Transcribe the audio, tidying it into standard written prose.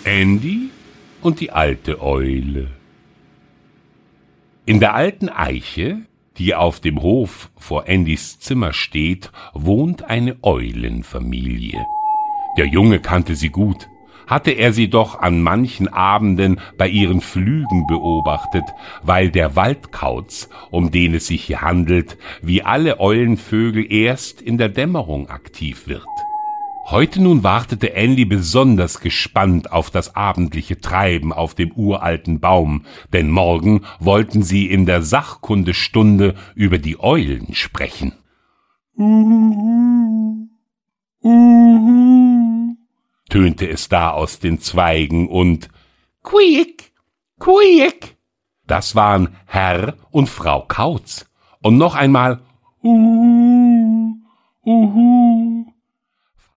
Andy und die alte Eule. In der alten Eiche, die auf dem Hof vor Andys Zimmer steht, wohnt eine Eulenfamilie. Der Junge kannte sie gut, hatte er sie doch an manchen Abenden bei ihren Flügen beobachtet, weil der Waldkauz, um den es sich hier handelt, wie alle Eulenvögel erst in der Dämmerung aktiv wird. Heute nun wartete Andy besonders gespannt auf das abendliche Treiben auf dem uralten Baum, denn morgen wollten sie in der Sachkundestunde über die Eulen sprechen. Tönte es da aus den Zweigen und quiek, quiek. Das waren Herr und Frau Kauz. Und noch einmal